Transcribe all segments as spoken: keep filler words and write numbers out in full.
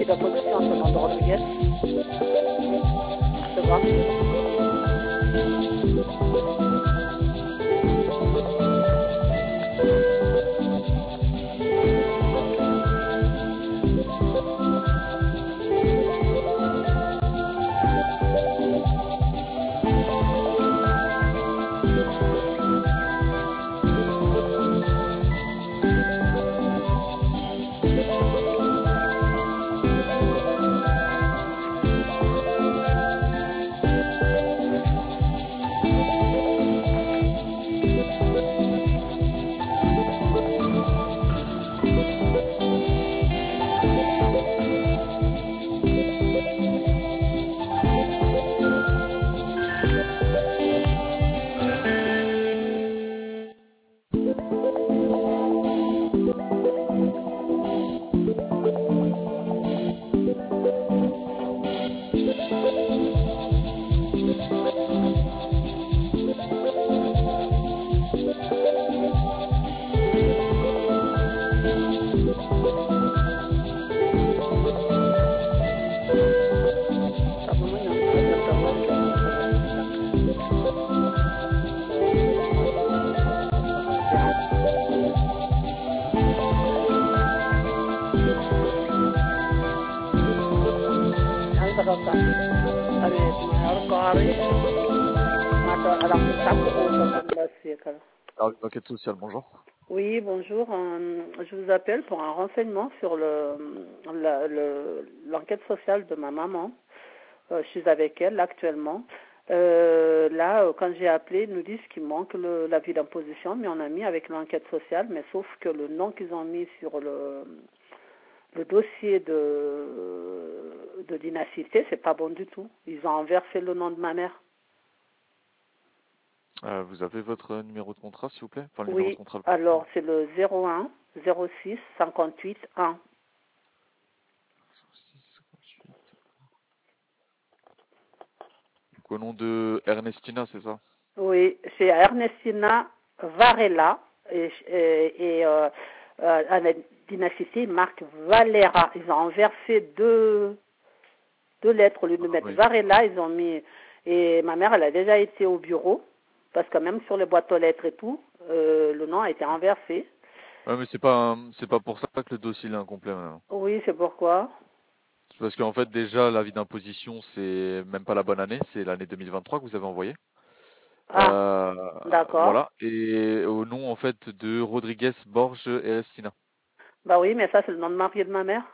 dossier d'opposition sur le nom de Rodriguez. C'est bon. L'enquête sociale, bonjour. Oui, bonjour. Euh, je vous appelle pour un renseignement sur le la- le- l'enquête sociale de ma maman. Euh, je suis avec elle actuellement. Euh, là, euh, quand j'ai appelé, ils nous disent qu'il manque le- l'avis d'imposition, mais on a mis avec l'enquête sociale, mais sauf que le nom qu'ils ont mis sur le, le dossier de, de d'inacité, c'est pas bon du tout. Ils ont inversé le nom de ma mère. Euh, vous avez votre numéro de contrat, s'il vous plaît? Enfin, le numéro de Oui, contrat. alors c'est le zéro un zéro six cinquante-huit un. Donc, au nom de Ernestina, c'est ça? Oui, c'est Ernestina Varela et, et, et euh, euh, à la dynastie, il marque Valera. Ils ont inversé deux, deux lettres au lieu de mettre Oui. Varela, ils ont mis. Et ma mère, elle a déjà été au bureau parce que même sur les boîtes aux lettres et tout, euh, le nom a été inversé. Ouais, mais c'est pas, un- c'est pas pour ça que le dossier est incomplet, madame. Oui, c'est pourquoi. C'est parce qu'en fait, déjà, l'avis d'imposition, c'est même pas la bonne année, c'est l'année deux mille vingt-trois que vous avez envoyé. Ah, Euh, d'accord. voilà. Et au nom, en fait, de Rodriguez Borges Ernestina. Bah oui, mais ça, c'est le nom de marié de ma mère.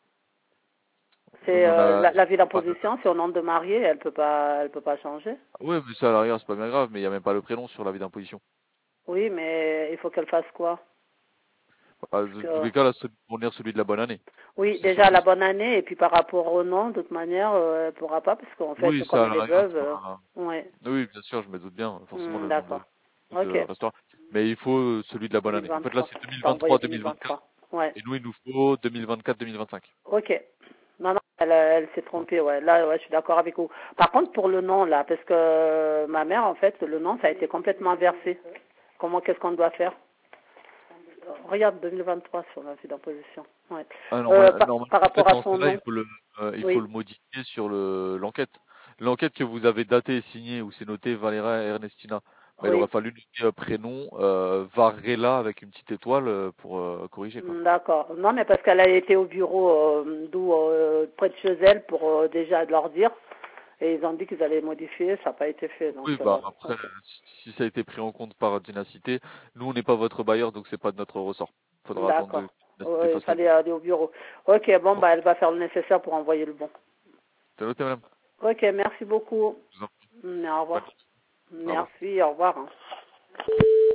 Oui, C'est mais on euh, a, la, la vie pas de- d'imposition, c'est au nom de marié, elle peut pas, elle peut pas changer. ouais, mais ça, à l'arrière, c'est pas bien grave, mais il y a même pas le prénom sur l'avis d'imposition. Oui, mais il faut qu'elle fasse quoi? Bah, Parce de tous que, les cas, là, c'est pour lire celui de la bonne année. oui, C'est déjà surtout la ça. bonne année, et puis par rapport au nom, de toute manière, euh, elle pourra pas, parce qu'en fait, Oui, comme ça, à elle est l'arrière, veuve, c'est euh, pas... ouais. Oui, bien sûr, je me doute bien, forcément, Hmm, le nom de, d'accord. de Ok. restaurant. Mais il faut euh, celui de la bonne année. En fait, là, deux mille vingt-trois. c'est T'as envoyé deux mille vingt-trois-deux mille vingt-quatre. deux mille vingt-trois. Ouais. Et nous, il nous faut deux mille vingt-quatre deux mille vingt-cinq. Ok. Non, non, elle, elle s'est trompée, ouais. Là, ouais, je suis d'accord avec vous. Par contre, pour le nom, là, parce que ma mère, en fait, le nom, ça a été complètement inversé. Comment, qu'est-ce qu'on doit faire? Regarde deux mille vingt-trois sur la fille d'imposition. Ouais. Ah, Euh, normal- par, normalement, par en fait, rapport à dans ce son cas-là, il nom. faut le, euh, il faut Oui. le modifier sur le, l'enquête. L'enquête que vous avez datée et signée, où c'est noté Valera Ernestina, bah, il aurait Oui. fallu noter euh, prénom, euh, Varela avec une petite étoile euh, pour euh, corriger, quoi. D'accord. Non, mais parce qu'elle a été au bureau euh, d'où euh, près de chez elle pour euh, déjà leur dire. Et ils ont dit qu'ils allaient modifier, ça n'a pas été fait. Donc, Oui, euh, bah bon, après, ok. si si ça a été pris en compte par Dynacité, nous on n'est pas votre bailleur, donc c'est pas de notre ressort. Faudra attendre D'accord. que Dynacité Ouais, il fasse le fallait nécessaire. aller au bureau. Ok, bon, Bon, bah, elle va faire le nécessaire pour envoyer le bon. c'est noté, madame. Ok, merci beaucoup. Je vous en prie. Mm, Au Bonne revoir. journée. Au revoir. Merci, au revoir. Hein.